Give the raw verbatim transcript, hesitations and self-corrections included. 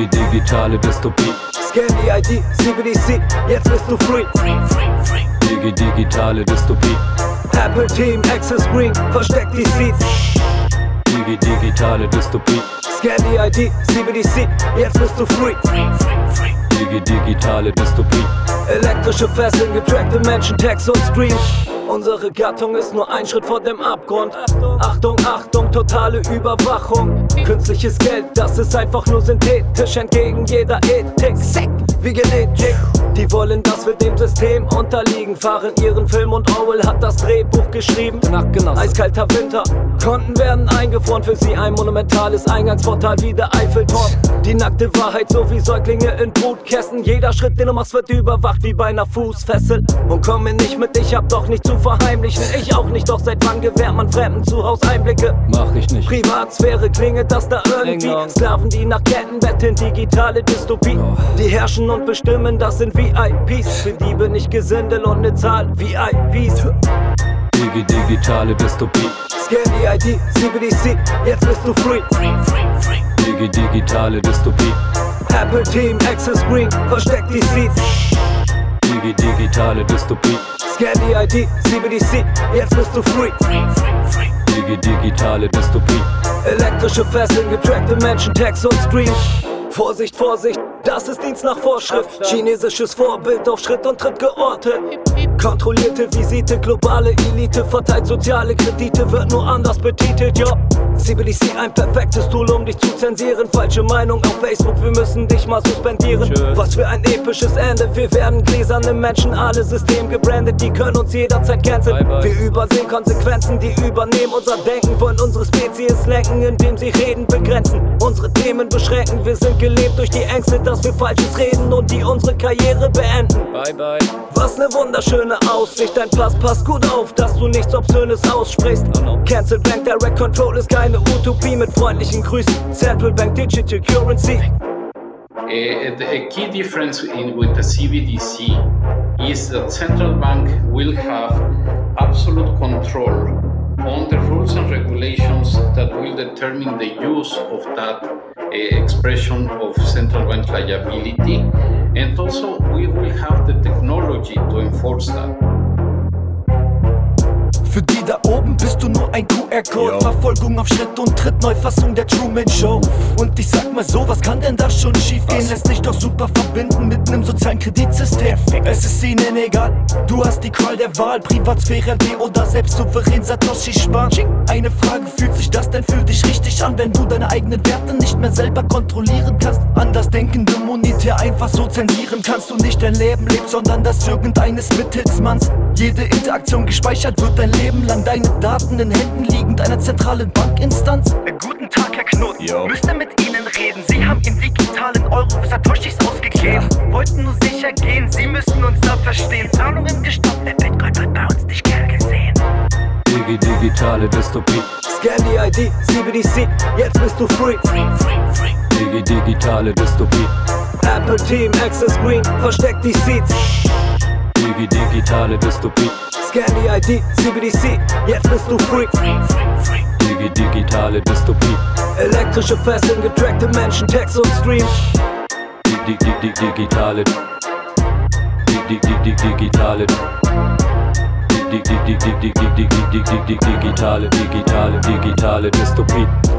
Digi, digitale Dystopie. Scan die I D, C B D C, jetzt bist du free. Free, free, free. Digi, digitale Dystopie. Apple Team, Access Green, versteckt die Seeds. Digi, digitale Dystopie. Scan die I D, C B D C, jetzt bist du free. Free, free, free. Digi, digitale Dystopie. Elektrische Fesseln, getrackte Menschen, Tags und Streams. Unsere Gattung ist nur ein Schritt vor dem Abgrund. Achtung, Achtung, totale Überwachung. Künstliches Geld, das ist einfach nur synthetisch, entgegen jeder Ethik. Sick, wie Genetik. Die wollen, dass wir dem System unterliegen. Fahren ihren Film und Orwell hat das Drehbuch geschrieben. Eiskalter Winter, Konten werden eingefroren. Für sie ein monumentales Eingangsportal wie der Eiffelturm. Die nackte Wahrheit, so wie Säuglinge in Brutkästen. Jeder Schritt, den du machst, wird überwacht wie bei einer Fußfessel. Und komm mir nicht mit, ich hab doch nicht zu verheimlichen. Ich auch nicht, doch seit wann gewährt man Fremden zu Haus Einblicke? Mach ich nicht. Privatsphäre, klingelt das da irgendwie? England. Sklaven, die nach Ketten betteln, digitale Dystopie. Oh. Die herrschen und bestimmen, das sind V I Ps. Für Diebe nicht Gesindel und ne Zahl, V I Ps. Digi, digitale Dystopie. Scan die I D, C B D C, jetzt bist du free. Free, free, free. Digi, digitale Dystopie. Apple Team, Access Green, versteckt die Seeds. Digi, digitale Dystopie. Scan die I D, C B D C, jetzt bist du free. Free, free, free. Digi, digitale Dystopie. Elektrische Fesseln, getrackte Menschen, Tags und Streams. Vorsicht, Vorsicht, das ist Dienst nach Vorschrift. Chinesisches Vorbild auf Schritt und Tritt geortet. Kontrollierte Visite, globale Elite, verteilt soziale Kredite, wird nur anders betitelt, ja. C B D C, ein perfektes Tool, um dich zu zensieren. Falsche Meinung auf Facebook, wir müssen dich mal suspendieren. Tschüss. Was für ein episches Ende, wir werden gläserne Menschen, alle System gebrandet, die können uns jederzeit canceln. Bye, bye. Wir übersehen Konsequenzen, die übernehmen unser Denken, wollen unsere Spezies lenken, indem sie Reden begrenzen, unsere Themen beschränken. Wir sind gelebt durch die Ängste, dass wir Falsches reden und die unsere Karriere beenden. Bye, bye. Was ne wunderschöne Aussicht, dein Pass passt gut auf, dass du nichts Obszönes aussprichst. Oh no. Cancel Bank Direct Control ist keine Utopie, mit freundlichen Grüßen. Central Bank Digital Currency. Uh, the a key difference in, with the C B D C is that central bank will have absolute control on the rules and regulations that will determine the use of that uh, expression of central bank liability, and also we will have the technology to enforce that. Für die da oben bist du nur ein Q R-Code. Verfolgung auf Schritt und Tritt, Neufassung der Truman Show. Und ich sag mal so, was kann denn da schon schief gehen? Lässt sich doch super verbinden mit nem sozialen Kreditsystem. Es ist ihnen egal, du hast die Qual der Wahl. Privatsphäre, D oder selbst souverän Satoshi sparen. Eine Frage, fühlt sich das denn für dich richtig an, wenn du deine eigenen Werte nicht mehr selber kontrollieren kannst? Andersdenkende monetär einfach so zensieren kannst du nicht dein Leben lebst, sondern das irgendeines Mittelsmanns. Jede Interaktion gespeichert wird dein Leben lang, deine Daten in Händen liegend einer zentralen Bankinstanz. Guten Tag, Herr Knut. Jo. Müsste mit Ihnen reden. Sie haben in digitalen Euro Satoshis ausgegeben. Ja. Wollten nur sicher gehen, Sie müssen uns da verstehen. Zahlungen gestoppt, der Bitcoin wird bei uns nicht gern gesehen. Digi, digitale Dystopie. Scan die I D, C B D C, jetzt bist du free. Free, free, free. Digi, digitale Dystopie. Apple Team, Access Green, versteckt die Seeds. Digi, digitale Dystopie. Scan die I D, C B D C, jetzt bist du free. Free, free, free. Digi, digitale Dystopie. Elektrische Fesseln, getrackte Menschen, Tags und Streams. Digi, digi, digitale. Digi, digi, digitale. Digi, digi, digi, digi, digi, digitale, digitale, digitale Dystopie.